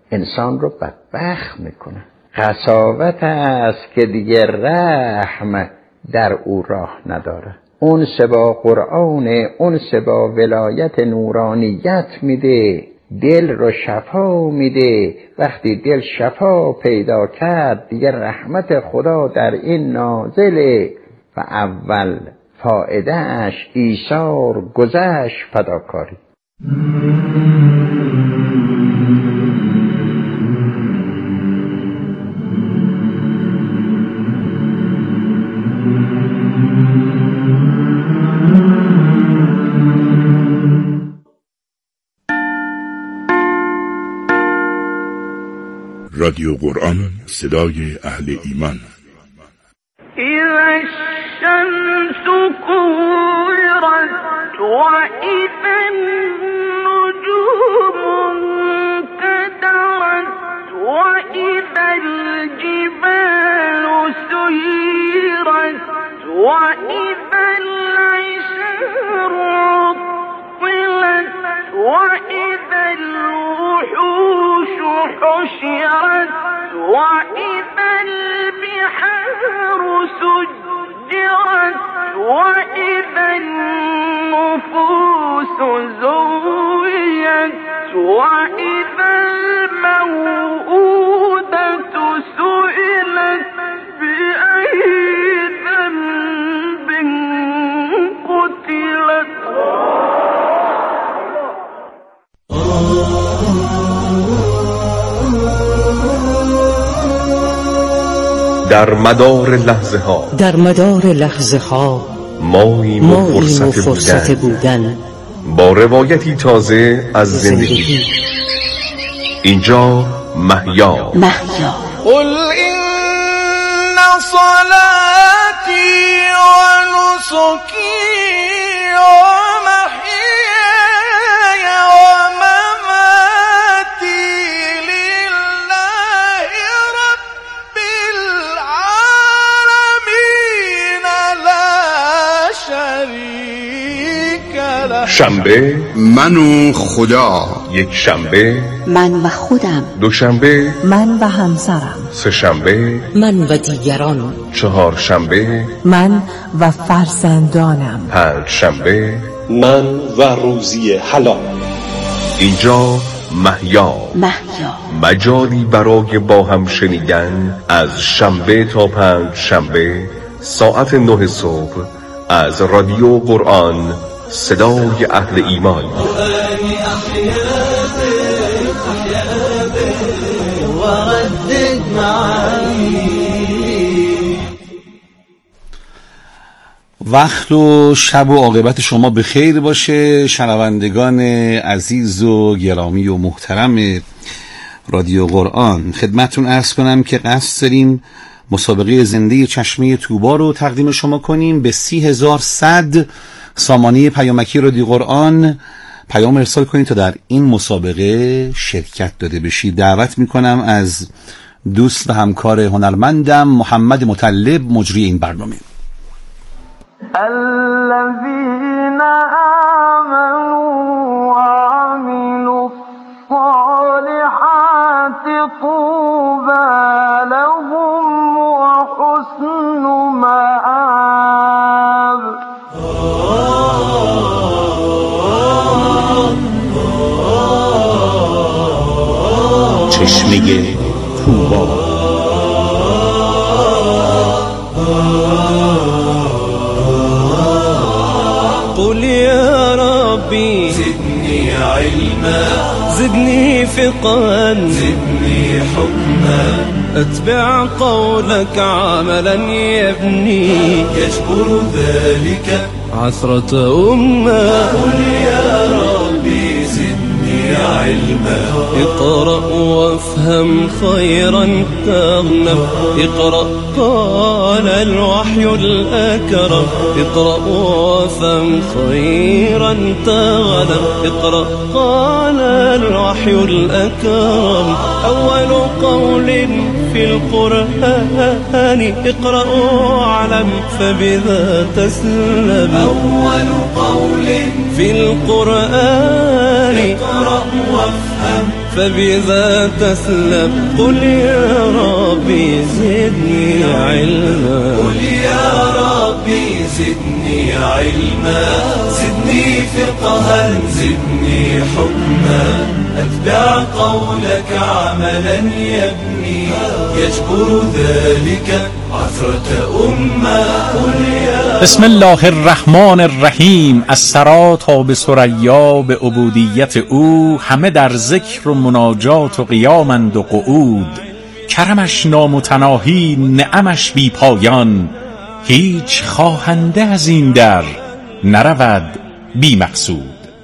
انسان رو بدبخت میکنه. قساوت است که دیگه رحم در او راه نداره. اون با قرآن، اون با ولایت نورانیت میده، دل رو شفا میده. وقتی دل شفا پیدا کرد دیگه رحمت خدا در این نازله و اول فائده اش ایثار، گذشت، فداکاری. رادیو قرآن، صدای اهل ایمان. اذا الشمس كورت واذا النجوم انكدرت واذا الجبال سيرت واذا العشار عطلت واذا الوحوش حشرت وإذا البحار سجرت وإذا النفوس زويت وإذا الموءودة سئلت بأي ذنب قتلت. در مدار لحظه ها ماییم و فرصت بودن با روایتی تازه از زندگی. اینجا محیا. قل ان صلاتي ونسكي ومحياي ومماتي لله رب العالمين لا شريك له. شنبه من و خدا، یک شنبه من و خودم، دوشنبه من و همسرم، سه شنبه من و دیگران، چهار شنبه من و فرزندانم، پنج شنبه من و روزی حلال. اینجا محیا، مجالی برای با هم شنیدن از شنبه تا پنج شنبه ساعت 9 صبح از رادیو قرآن، صدای اهل ایمان. وقت و شب و عاقبت شما به خیر باشه شنوندگان عزیز و گرامی و محترم رادیو قرآن. خدمتون عرض کنم که قصد داریم مسابقه زنده چشمه طوبا رو تقدیم شما کنیم. به 30,100 سامانه پیامکی رادیو قرآن پیام ارسال کنید تا در این مسابقه شرکت داده بشید. دعوت میکنم از دوست و همکار هنرمندم محمد مطلب، مجری این برنامه. الذين آمنوا وعملوا الصالحات طوبى لهم وحسن مآب. چشمه طوبا. قل يا ربي زدني علما زدني فقها زدني حكما أتبع قولك عملا يبني يجبر ذلك عثرة أمة. قل يا ربي زدني علما اقرأ وافهم خيرا تغنم. اقرأ قال الوحي الأكرم. اقرأ وافهم خيرا تغنم. اقرأ قال الوحي الأكرم. أول قول في القرآن اقرأ واعلم فبذا تسلم. أول قول في القرآن اقرأ وافهم فبذا تسلم قل يا ربي زدني علما قل يا ربي زدني علما زدني فقها زدني حكما أتبع قولك عملا يبني يجبر ذلك عثرة أمة بسم الله الرحمن الرحیم. از ثری تا به ثریا به عبودیت او، همه در ذکر و مناجات و قیامند و قعود. کرمش نامتناهی نعمش بی پایان، هیچ خواهنده از این در نرود بی مقصود.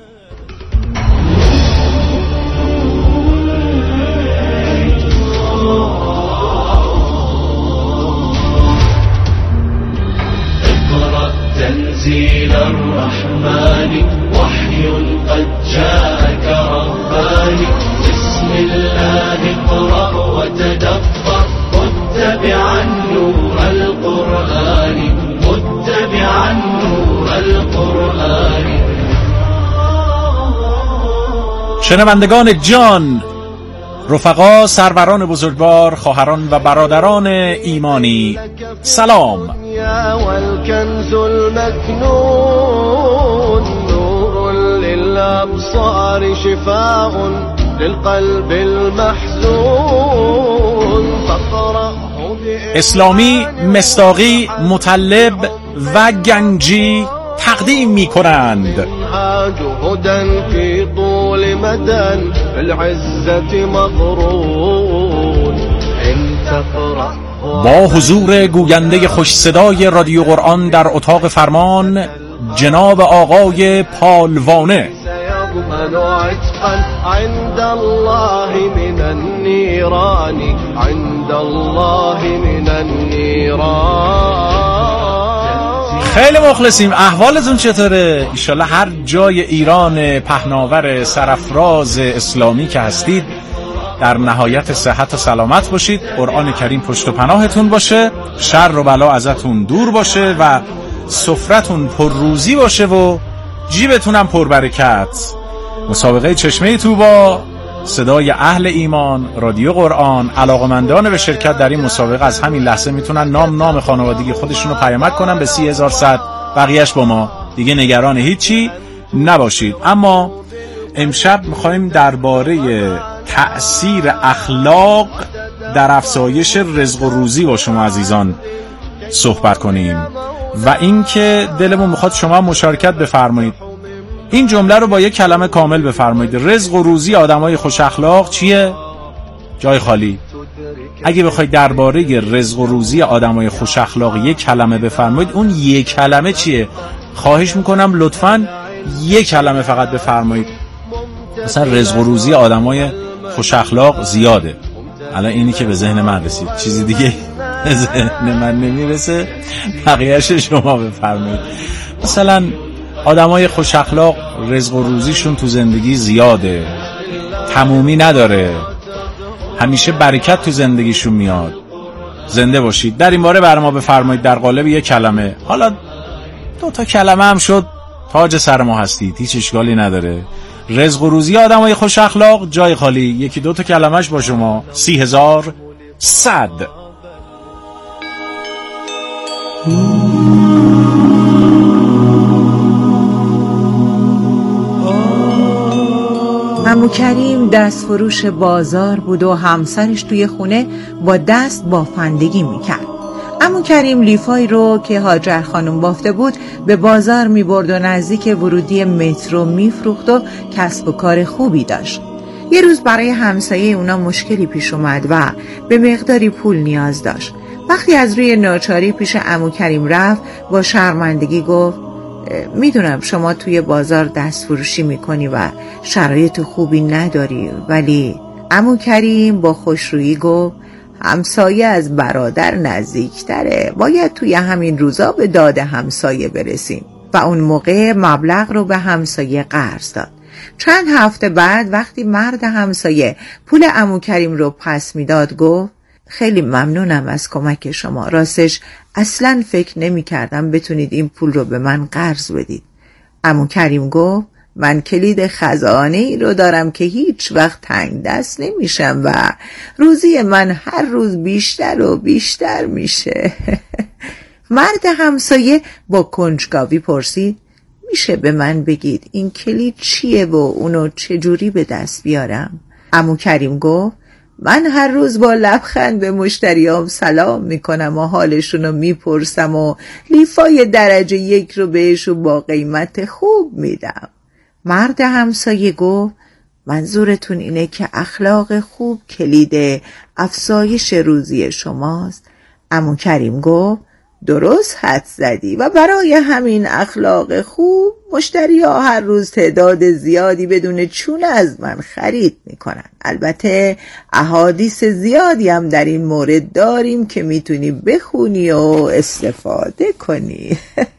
تنزيل الرحمن وحي قد جاءك رباني بسم الله اقرأ وتدبر متبعا نور القرآن متبعا نور القرآن. شنوندگان جان، رفقا، سروران بزرگوار، خواهران و برادران ایمانی، سلام. والكنز المكنون نور للأبصار شفاء للقلب المحزون فقرأه اسلامی، مصداقی، مطلب و گنجی تقدیم می کنند. هدى في طول مدى العزة مغرون إن تقرأ. با حضور گوینده خوش صدای رادیو قرآن در اتاق فرمان، جناب آقای پالوانه. سيضمن عتقا عند الله من النيران عند الله من النيران. خیلی مخلصیم. احوالتون چطوره؟ ایشالله هر جای ایران پهناور سرافراز اسلامی که هستید در نهایت صحت و سلامت باشید. قرآن کریم پشت و پناهتون باشه، شر و بلا ازتون دور باشه و سفرتون پر روزی باشه و جیبتون هم پر برکت. مسابقه چشمه طوبا، صدای اهل ایمان، رادیو قرآن. علاقمندان به شرکت در این مسابقه از همین لحظه میتونن نام خانوادگی خودشون رو پیامک کنن به 30100. بقیهش با ما، دیگه نگران هیچی نباشید. اما امشب میخوایم درباره تأثیر اخلاق در افزایش رزق و روزی با شما عزیزان صحبت کنیم و اینکه دلمون میخواد شما مشارکت بفرمایید. این جمله رو با یک کلمه کامل بفرمایید. رزق و روزی آدمای خوش اخلاق چیه؟ جای خالی. اگه بخواید درباره رزق و روزی آدمای خوش اخلاق یک کلمه بفرمایید، اون یک کلمه چیه؟ خواهش میکنم لطفاً یک کلمه فقط بفرمایید. مثلا رزق و روزی آدمای خوش اخلاق زیاده. الان اینی که به ذهن من رسید، چیزی دیگه به ذهن من نمیرسه. بقیه‌اش شما بفرمایید. مثلا آدمای خوش اخلاق رزق و روزیشون تو زندگی زیاده، تمومی نداره، همیشه برکت تو زندگیشون میاد. زنده باشید. در این باره بر ما بفرمایید در قالب یک کلمه. حالا 2 کلمه هم شد، تاج سر ما هستید، هیچ اشکالی نداره. رزق و روزی آدمای خوش اخلاق، جای خالی. 1-2 کلمش با شما. 30100. عمو کریم دست فروش بازار بود و همسرش توی خونه با دست بافندگی میکرد. عمو کریم لیفای رو که هاجر خانم بافته بود به بازار میبرد و نزدیک ورودی مترو میفروخت و کسب و کار خوبی داشت. یه روز برای همسایه اونا مشکلی پیش اومد و به مقداری پول نیاز داشت. وقتی از روی ناچاری پیش عمو کریم رفت، با شرمندگی گفت میدونم شما توی بازار دست فروشی میکنی و شرایط خوبی نداری، ولی عمو کریم با خوشرویی گفت همسایه از برادر نزدیکتره، باید توی همین روزا به داد همسایه برسیم. و اون موقع مبلغ رو به همسایه قرض داد. چند هفته بعد وقتی مرد همسایه پول عمو کریم رو پس میداد گفت خیلی ممنونم از کمک شما، راستش اصلاً فکر نمی کردم بتونید این پول رو به من قرض بدید. عمو کریم گفت من کلید خزانه ای رو دارم که هیچ وقت تنگ دست نمیشم و روزی من هر روز بیشتر و بیشتر میشه. مرد همسایه با کنجکاوی پرسید میشه به من بگید این کلید چیه و اونو چجوری به دست بیارم؟ عمو کریم گفت من هر روز با لبخند به مشتریام سلام میکنم و حالشونو میپرسم و لیفای درجه 1 رو بهشون با قیمت خوب میدم. مرد همسایه گفت منظورتون اینه که اخلاق خوب کلید افزایش روزی شماست؟ عمو کریم گفت درست حد زدی و برای همین اخلاق خوب مشتری ها هر روز تعداد زیادی بدون چونه از من خرید میکنن. البته احادیث زیادی هم در این مورد داریم که میتونی بخونی و استفاده کنی.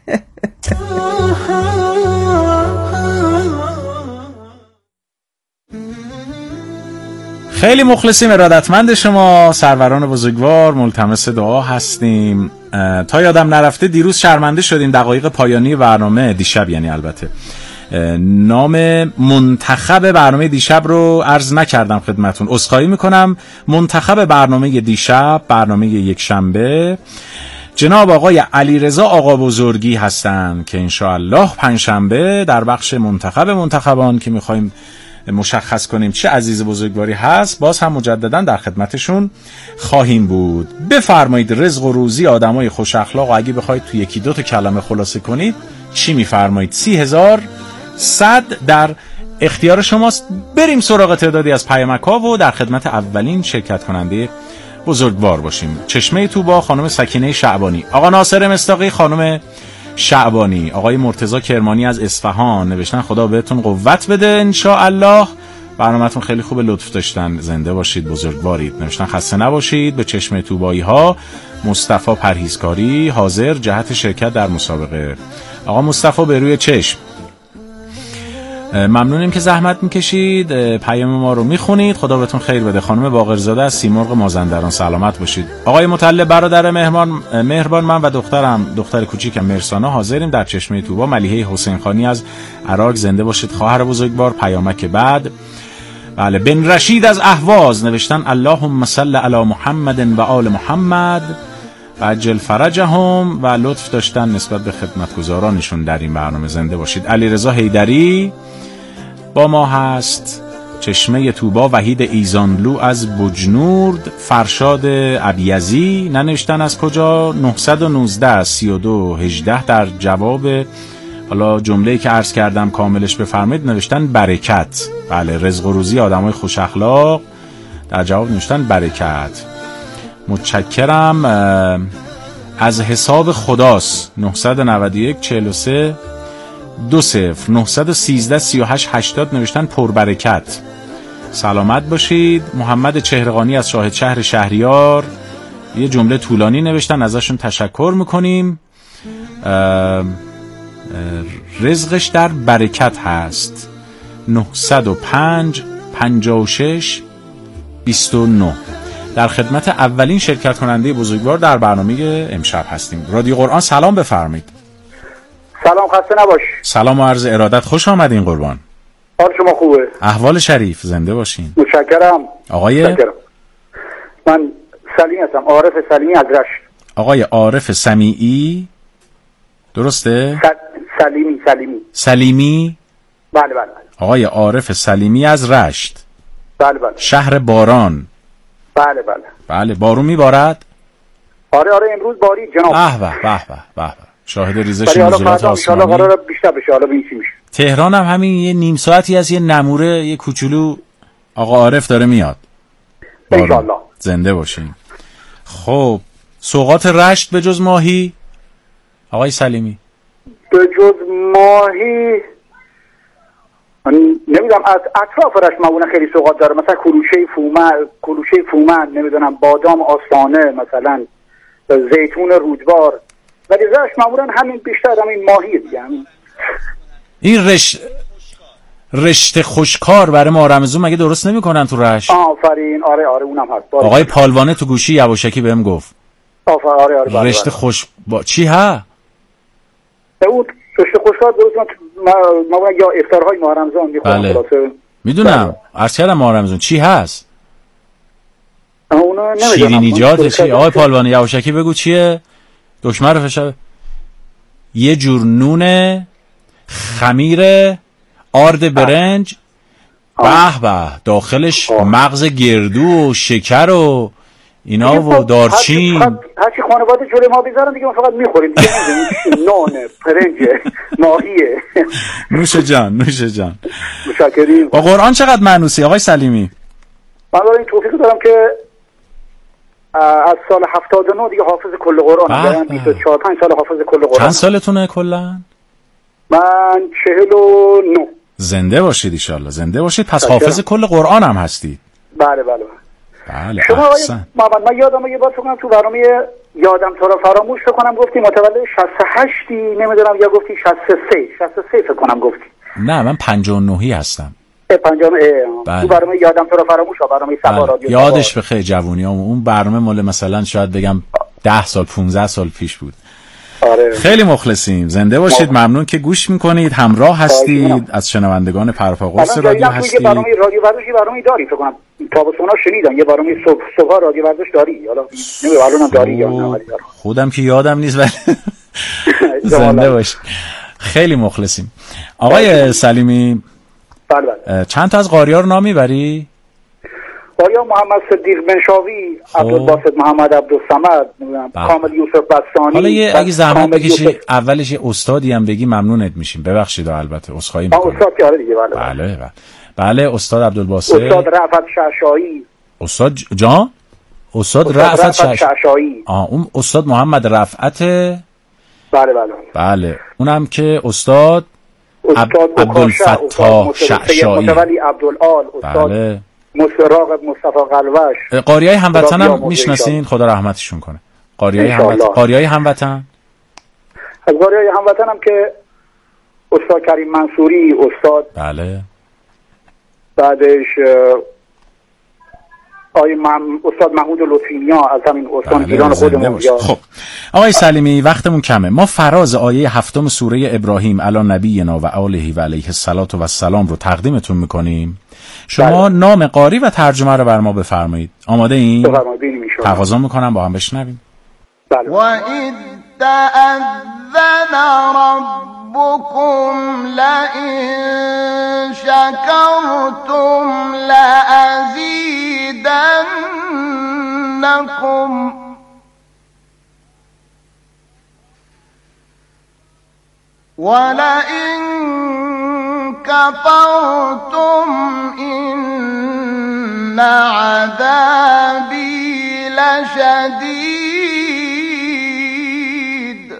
خیلی مخلصیم، ارادتمند شما سروران بزرگوار، ملتمس دعا هستیم. تا یادم نرفته دیروز شرمنده شدیم دقایق پایانی برنامه دیشب، یعنی البته نام منتخب برنامه دیشب رو عرض نکردم خدمتون، عذرخواهی میکنم. منتخب برنامه دیشب، برنامه یک شنبه، جناب آقای علیرضا آقا بزرگی هستن که انشاءالله پنجشنبه در بخش منتخبان که میخوایم مشخص کنیم چه عزیز بزرگواری هست، باز هم مجددا در خدمتشون خواهیم بود. بفرمایید رزق و روزی آدمای خوش اخلاق، اگه بخواید تو یکی دو تا کلمه خلاصه کنید چی میفرمایید؟ 30,100 در اختیار شماست. بریم سراغ تعدادی از پیامک‌ها و در خدمت اولین شرکت کننده بزرگوار باشیم. چشمه طوبا خانم سکینه شعبانی، آقا ناصر مصداقی خانم شعبانی، آقای مرتضی کرمانی از اصفهان نوشتن خدا بهتون قوت بده انشاءالله، برنامه‌تون خیلی خوبه، لطف داشتن، زنده باشید، بزرگوارید. نوشتن خسته نباشید. به چشم طوبایی ها مصطفی پرهیزکاری حاضر جهت شرکت در مسابقه. آقا مصطفی به روی چشم، ممنونیم که زحمت میکشید، پیام ما رو میخونید، خدا بهتون خیر بده. خانم باقرزاده از سیمرغ مازندران سلامت باشید. آقای مطلب برادر مهربان، من و دختر کوچیکم مرسانا حاضریم در چشمه طوبا. ملیحه حسین خانی از عراق زنده باشید خواهر بزرگوار. پیامک بعد، بله، بن رشید از اهواز نوشتن اللهم صل علی محمد و آل محمد و عجل فرجهم و لطف داشتن نسبت به خدمتگزارانشون در این برنامه. زنده باشید. علیرضا حیدری با ما هست. چشمه طوبا وحید ایزانلو از بجنورد. فرشاد ابیزی ننوشتن از کجا. 919 32 18 در جواب حالا جمله‌ای که عرض کردم کاملش بفرمایید نوشتن برکت. بله، رزق و روزی آدمای خوش اخلاق، در جواب نوشتن برکت. متشکرم. از حساب خداست 991 43 20 913 38 80 نوشتن پربرکت. سلامت باشید. محمد چهرقانی از شاهد شهر شهریار یه جمله طولانی نوشتن، ازشون تشکر میکنیم. رزقش در برکت هست. 905 56 29 در خدمت اولین شرکت کننده بزرگوار در برنامه امشب هستیم. رادیو قرآن، سلام بفرمایید. سلام، خسته نباش. سلام و عرض ارادت، خوش آمدین قربان. حال شما خوبه؟ احوال شریف، زنده باشین. متشکرم. متشکرم. من سلیمی هستم، عارف سلیمی از رشت. آقای عارف سمیعی درسته؟ سلیمی. بله. آقای عارف سلیمی از رشت. بله. شهر باران. بله. بارون میبارد؟ آره امروز بارید جناب. به شاهد ریزش نزولات آسمانی. ان قراره بیشتر بشه، حالا ببین چی میشه. تهران هم همین یه نیم ساعتی از یه نموره یه کوچولو آقا عارف داره میاد. ان شاء الله. زنده باشین. خب سوغات رشت به جز ماهی آقای سلیمی؟ به جز ماهی نمیدونم، از اطراف رشت معمولا خیلی سوغات داره، مثلا کلوشه فومن نمیدونم، بادام آستانه، مثلا زیتون رودبار، ولی رشت معمولا همین بیشتر همین ماهی دیگه. این رشته خوشکار برای ما رمضان مگه درست نمی‌کنن تو رشت؟ آفرین. آره اونم هست. آقای پالوانه تو گوشی یواشکی بهم گفت. آره. رشته خوش با چی ها؟ اون سوشت خوشحال درست ما یا افطارهای ماه رمضان میخورم. بله میدونم. عرض کردم ماه رمضان چی هست؟ شیرینیجات چی؟ آقای پالوانی یواشکی بگو چیه؟ دکمه رو فشار. یه جور نون خمیر آرد برنج به به، داخلش مغز گردو و شکر و اینا و دارچین. هرچی خانواده جلوی ما بذارن دیگه ما فقط میخوریم دیگه. نان، برنج، ماهیه. نوش جان نوش جان. متشکریم. با قرآن چقدر مانوسی آقای سلیمی؟ من این توفیق دارم که از سال 79 دیگه حافظ کل قرآن. 24 5 سال حافظ کل قرآن. چند سالتونه کلا؟ من 49. زنده باشید ان شاء الله. زنده باشید. پس حافظ کل قرآن هم هستید؟ بله بله بله. شما محمد من یادم یه بار فکر کنم تو برنامه یادم تو را فراموش کنم گفتی متولد 68 نمیدونم یا گفتی 63 فکر کنم گفتی. نه من 59 هستم. 59 تو برنامه یادم تو را فراموش برنامه سبا رادیو یادش بخیر جوونیام. اون برنامه مال مثلا شاید بگم 10 سال 15 سال پیش بود. آره. خیلی مخلصیم. زنده باشید. ممنون که گوش میکنید. همراه هستید. از شنوندگان پرپاقرص رادیو هستید. برنامه رادیو ورزشی برنامه داری فکر کنم تابستونا شنیدم. یه برنامه صبح رادیو ورزش داری. حالا نمیدونم الانم داری یا نه. خودم که یادم نیست ولی زنده باشید. خیلی مخلصیم. آقای سلیمی بله چند تا از قاری‌ها رو نام میبری؟ قاریا محمد صدیق بنشاوی، عبدالباسط محمد عبدالصمد، کامل یوسف بستانی. حالا اگه زحمت بکشی اولش یه استادی هم بگی ممنونت میشیم. ببخشید البته عذرخواهی میکنم. استاد که آره دیگه. بله استاد عبدالباسط. استاد رأفت شعشایی. استاد جان؟ استاد رأفت شعشایی. اون استاد محمد رفعت. بله اونم که استاد عبدالفتاح شعشایی. متولی عبدالآل. استاد راغب مصطفی قلوش. قاریای هموطن هم میشناسین؟ خدا رحمتشون کنه. قاریای هموطن. از قاریای هموطن هم که استاد کریم منصوری، استاد بله بعدش استاد محمود لطفی‌نیا از همین استان گیلان خودمون. خب آقای سلیمی وقتمون کمه. ما فراز آیه 7 سوره ابراهیم علی نبینا و آله و علیه الصلاة و السلام رو تقدیمتون میکنیم. شما نام قاری و ترجمه رو بر ما بفرمایید. آماده این؟ تقاضا میکنم با هم بشنویم. بله. و اذ تأذن ربكم لئن شكرتم لأزيدنكم ولئن كفرتم إن عذابي لشديد.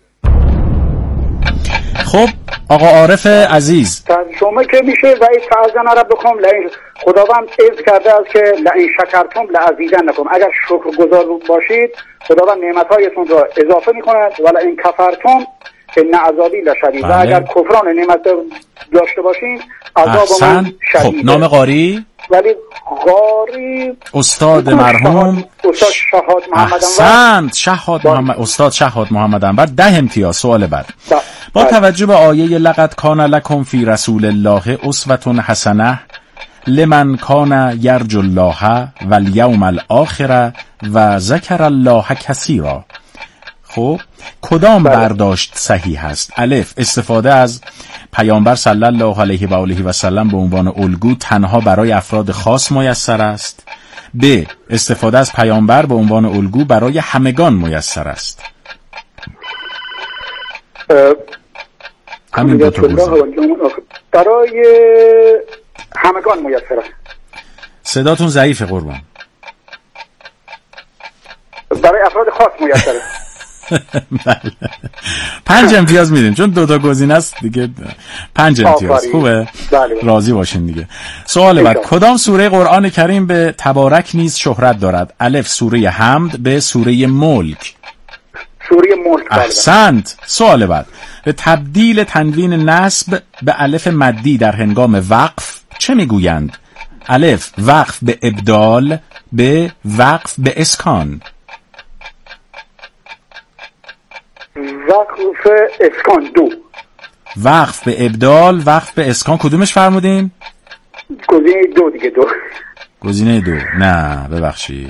خب آقا عارف عزیز ترجمه که میشه و اذ تأذن ربکم لئن، خداوند اذن کرده است که لئن شکرتم لأزیدنکم، اگر شکرگزار باشید خداوند نعمت‌هایتون را اضافه می‌کند و لئن کفرتم ان عذابی لشدید. و اگر کفران نعمت داشته باشین عذاب من شدید. خب نام قاری؟ ولی قاری استاد مرحوم استاد شهاد محمد انور. استاد شهاد محمد انور. 10 امتیاز. سوال بعد با توجه به آیه لقد کان لکم فی رسول الله اسوة حسنه لمن کان یرجو الله والیوم الاخر و ذکر الله کثیرا. خب کدام برداشت صحیح است؟ الف استفاده از پیامبر صلی الله علیه و آله و سلم به عنوان الگو تنها برای افراد خاص میسر است. ب استفاده از پیامبر به عنوان الگو برای همگان میسر است. همین دو تا برای همگان میسر است. صداتون ضعیفه قربان. برای افراد خاص میسر است. بله 5 امتیاز میدیم چون 2 تا گزینه است دیگه. 5 امتیاز خوبه. راضی باشین دیگه. سوال بعد کدام سوره قرآن کریم به تبارک نیز شهرت دارد؟ الف سوره حمد، به سوره ملک. سوره ملک. احسنت. سوال بعد به تبدیل تنوین نصب به الف مدی در هنگام وقف چه میگویند؟ الف وقف به ابدال، به وقف به اسکان. وقف اسکان. 2 وقف به ابدال، وقف به اسکان، کدومش فرمودین؟ گزینه 2 دیگه. گزینه 2. نه ببخشید،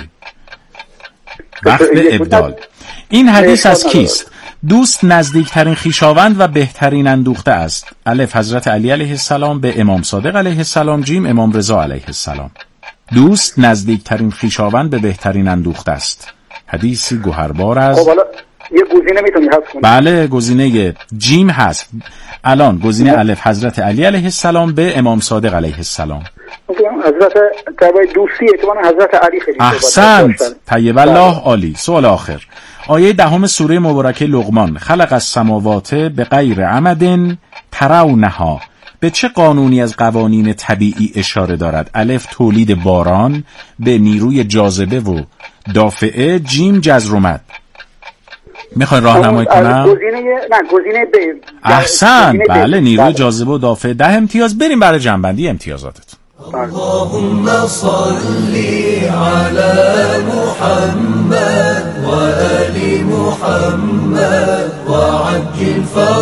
وقف به ابدال. این حدیث از کیست؟ دوست نزدیکترین خویشاوند و بهترین اندوخته است. الف حضرت علی علیه السلام به امام صادق علیه السلام. جیم امام رضا علیه السلام. دوست نزدیکترین خویشاوند به بهترین اندوخته است. حدیثی گوهربار از خب حالا یه گزینه میتونی حذف کنی؟ بله، گزینه جیم هست الان. گزینه الف حضرت علی علیه السلام به امام صادق علیه السلام. حضرت تبای دوستی اتمنان حضرت علی خیلی احسنت، طیب الله. عالی. سوال آخر، آیه 10 سوره مبارکه لقمان، خلق السماوات به غیر عمد ترونها، به چه قانونی از قوانین طبیعی اشاره دارد؟ الف تولید باران، به نیروی جاذبه و دافعه، جیم جزر و مد. میخوای راهنمایی کنم؟ گزینه ب. احسن، بله، نیروی جاذبه و دافعه. 10 امتیاز. بریم برای جنبندی امتیازاتت. اللهم صل على محمد و آل محمد و عجل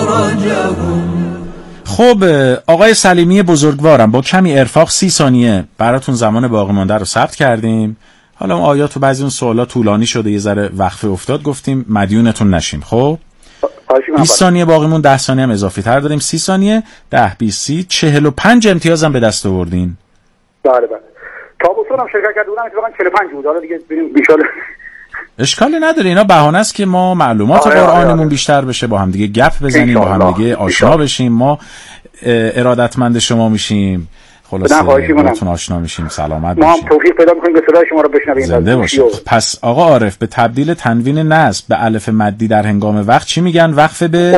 فرجهم. خب آقای سلیمی بزرگوارم، با کمی ارفاق 30 ثانیه براتون زمان باقی مانده رو ثبت کردیم. حالا اون آیات و بعضی اون سوالا طولانی شده، یه ذره وقفه افتاد، گفتیم مدیونتون نشیم. خب 20 ثانیه باقی مون، 10 ثانیه هم اضافی تر داریم. 30 ثانیه 10 20 30 45 امتیاز هم به دست آوردین. بله. تابستون هم شرکت کردم، اتفاقا 45 بود. حالا دیگه ببینیم ان شاء الله. اشکالی نداره، اینا بهانه است که ما معلومات قرآنمون بیشتر بشه، با هم دیگه گپ بزنیم، با هم دیگه آشنا بشیم. ما ارادتمند شما میشیم، خلاصه باهاتون آشنا میشیم، سلامت باشیم. ما هم توفیق پیدا میکنیم به صدای شما رو بشنویم. زنده باشید. پس آقا عارف، به تبدیل تنوین نصب به الف مدی در هنگام وقت چی میگن؟ وقف به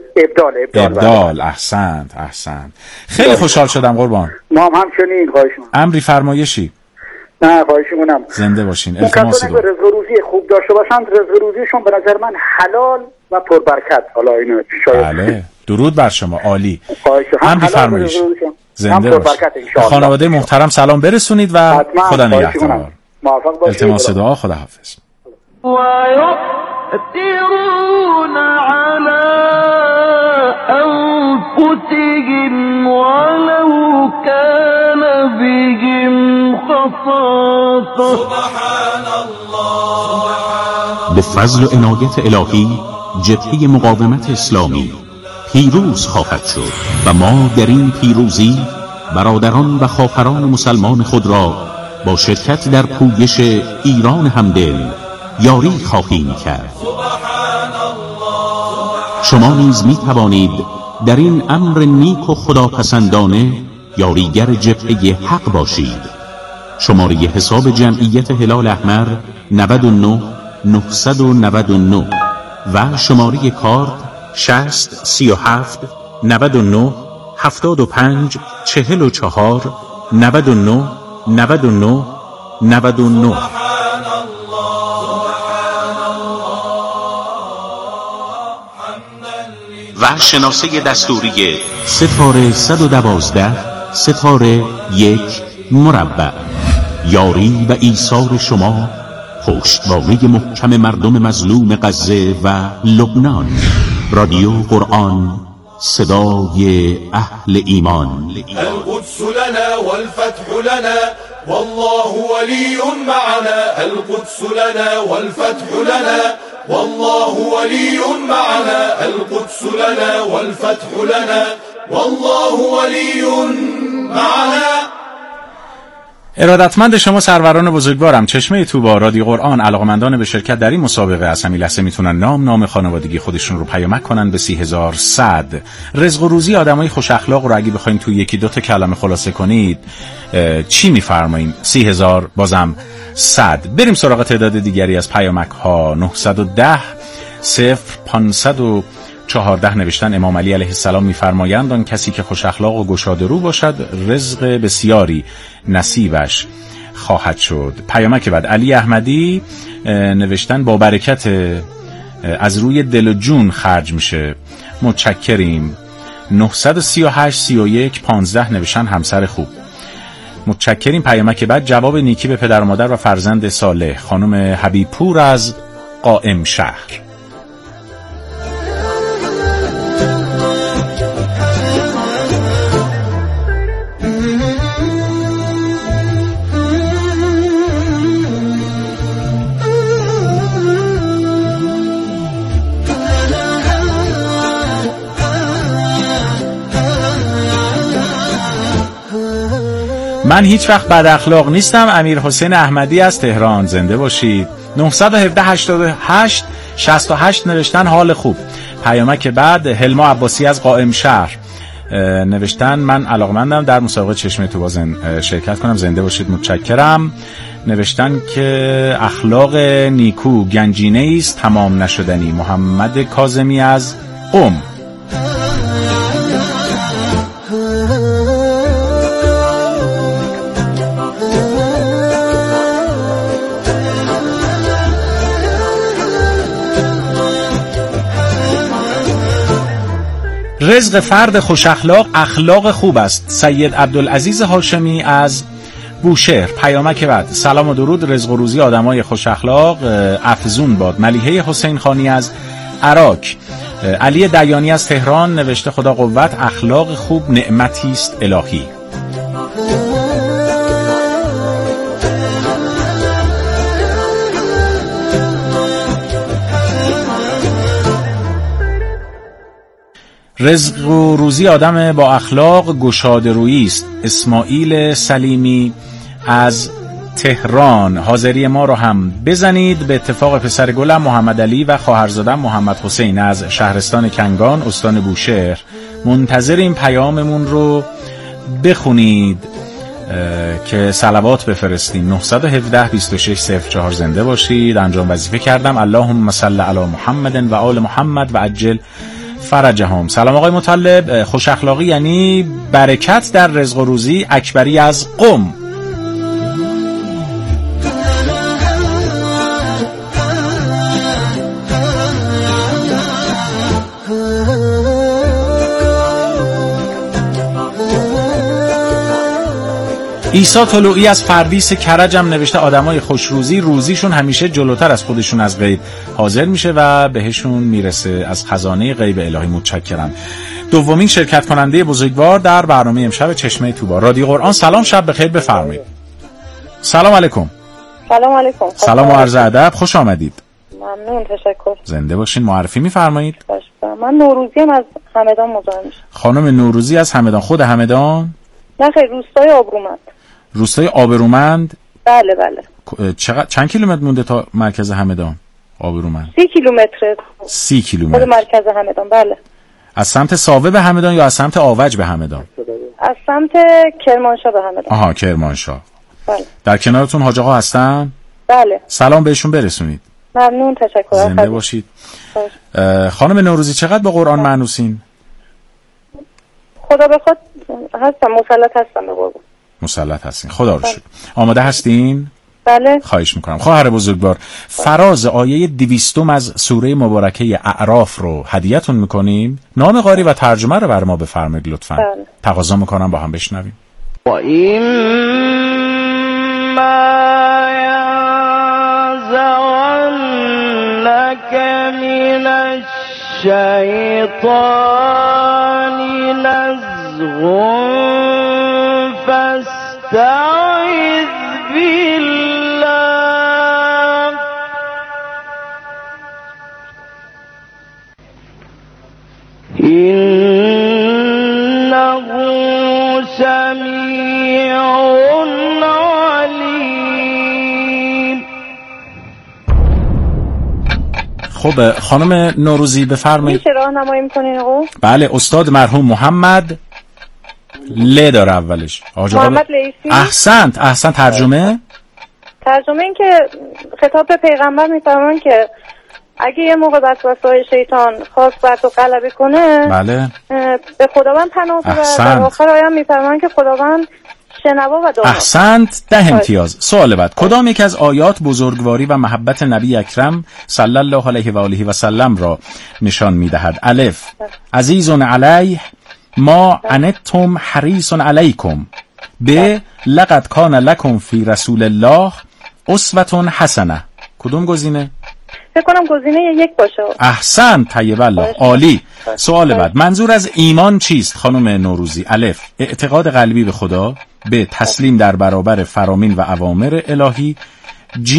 ابدال. احسنت. خیلی خوشحال شدم قربان. ما هم همچنین. خواهش می‌کنم. امری فرمایشی؟ نه خواهش می‌کنم. زنده باشین. التماس دو. رزق روزی خوب داشته باشند، رزق روزیشون به نظر من حلال و پربرکت. حالا اینو شاید. بله، درود بر شما. عالی. امری فرمایش. زنده باشید. خانواده محترم سلام برسونید و خدا نگهدار. التماس دعا. خدا حافظ. و یؤثرون علی انفسهم ولو کان بهم خصاصة. سبحان الله. به فضل و عنایت الهی جبهه مقاومت اسلامی پیروز خواهد شد و ما در این پیروزی برادران و خواهران مسلمان خود را با شرکت در پویش ایران همدل یاری خواهیم کرد. شما نیز می توانید در این امر نیک و خداپسندانه یاریگر جبهه حق باشید. شماره حساب جمعیت هلال احمر 99 999 و شماره کارت 60 37 99 75 44 99 99 99. و شناسه دستوری ستاره 112 ستاره 1 مربع. یاری و ایثار شما پشتوانه محکم مردم مظلوم غزه و لبنان. رادیو قرآن، صدای اهل ایمان. القدس لنا والفتح لنا والله ولی معنا. القدس لنا والفتح لنا والله ولی معنا. القدس لنا والفتح لنا والله ولی معنا. ارادتمند شما سروران بزرگوارم، چشمه توبا رادیو قرآن علاقمندان به شرکت در این مسابقه از همین لحظه میتونن نام خانوادگی خودشون رو پیامک کنن به 30100. رزق و روزی آدمای خوش اخلاق رو اگه بخواید تو یکی دو تا کلمه خلاصه کنید چی میفرمایید؟ 30000 بازم 100. بریم سراغ تعداد دیگری از پیامک ها. 910 0514 نوشتن امام علی علیه السلام میفرمایند آن کسی که خوش اخلاق و گشاده رو باشد رزق بسیاری نصیبش خواهد شد. پیامک بعد علی احمدی نوشتن با برکت از روی دل و جون خرج میشه، متشکریم. 938 31 15 نوشتن همسر خوب، متشکریم. پیامک بعد جواب نیکی به پدر و مادر و فرزند صالح، خانم حبیب پور از قائم شهر. من هیچ وقت بد اخلاق نیستم. امیر حسین احمدی از تهران، زنده باشید. 917 88 68 نوشتن حال خوب. پیامک بعد هلما عباسی از قائم شهر نوشتن من علاقمندم در مسابقه چشمه طوبا شرکت کنم، زنده باشید، متشکرم. نوشتن که اخلاق نیکو گنجینه است تمام نشدنی. محمد کاظمی از قم. رزق فرد خوش اخلاق اخلاق خوب است. سید عبدالعزیز هاشمی از بوشهر. پیامک بعد سلام و درود، رزق و روزی آدمای خوش اخلاق افزون باد. ملیحه حسین خانی از عراق. علی دیانی از تهران نوشته خدا قوت، اخلاق خوب نعمتی است الهی. رزق و روزی آدم با اخلاق گشاده رویی است. اسماعیل سلیمی از تهران. حاضری ما رو هم بزنید. به اتفاق پسر گلم محمد علی و خواهرزادم محمد حسین از شهرستان کنگان استان بوشهر. منتظریم پیاممون رو بخونید که صلوات بفرستیم. 917 26 04 زنده باشید. انجام وظیفه کردم. اللهم صل علی محمد و آل محمد و عجل فرجهم. سلام آقای مطلب، خوش اخلاقی یعنی برکت در رزق و روزی. اکبری از قم. عیسی طلوعی از فردیس کرجم نوشته آدمای خوشروزی روزیشون همیشه جلوتر از خودشون از غیب حاضر میشه و بهشون میرسه. از خزانه غیب الهی. متشکرم. دومین شرکت کننده بزرگوار در برنامه امشب چشمه طوبا رادیو قرآن. سلام، شب بخیر، بفرمایید. سلام علیکم. سلام علیکم. سلام و عرض ادب، خوش آمدید. ممنون، تشکر. زنده باشین. معرفی میفرمایید؟ من نوروزیم از همدان مزاحم میشم. خانم نوروزی از همدان. خود همدان؟ نه خیر، روستای آبرومند. روستای آبرومند؟ بله بله. چند کیلومتر مونده تا مرکز همدان؟ آبرومند 30 کیلومتر. 30 کیلومتر خود مرکز همدان. بله. از سمت ساوه به همدان یا از سمت آوج به همدان؟ از سمت کرمانشاه به همدان. آها، کرمانشاه. بله. در کنارتون حاج آقا هستن؟ بله. سلام بهشون برسونید. ممنون، تشکر. زنده باشید. خانم نوروزی چقدر با قرآن مانوسین؟ خدا بخواد هستم، مسلط هستم به قرآن. مسلط هستین، خدا رو شکر. آماده هستین؟ بله. خواهش میکنم. خواهر بزرگوار، فراز آیه 200 از سوره مبارکه اعراف رو هدیه‌تون میکنیم. نام قاری و ترجمه رو بر ما بفرمایید لطفاً. بله. تقاضا میکنم با هم بشنویم. و این ما یزغنک من الشیطان نزغ فاستعذ بالله انه سمیع علیم. خب خانم نوروزی بفرمایید. میشه راهنمایی میکنین آقا؟ بله، استاد مرحوم محمد ل داره اولش. محمد لیثی. احسنت. ترجمه این که خطاب به پیغمبر میفرمان که اگه یه موقع وسوسه‌های شیطان خواست بر تو غلبه کنه، بله، به خداوند پناه ببر. در آخر آیه میفرمان که خداوند شنوا و دانا. احسنت. 10 امتیاز. سوال بعد، کدام یک از آیات بزرگواری و محبت نبی اکرم صلی الله علیه و آله و سلم را نشان میدهد؟ الف عزیز علیه ما عنتم حریص علیکم. ب لقد کان لکم فی رسول الله اسوة حسنه. کدوم گزینه؟ فکر کنم گزینه 1 باشه. احسن، طیب الله، عالی. سوال بعد، منظور از ایمان چیست خانم نوروزی؟ الف اعتقاد قلبی به خدا. ب تسلیم در برابر فرامین و اوامر الهی.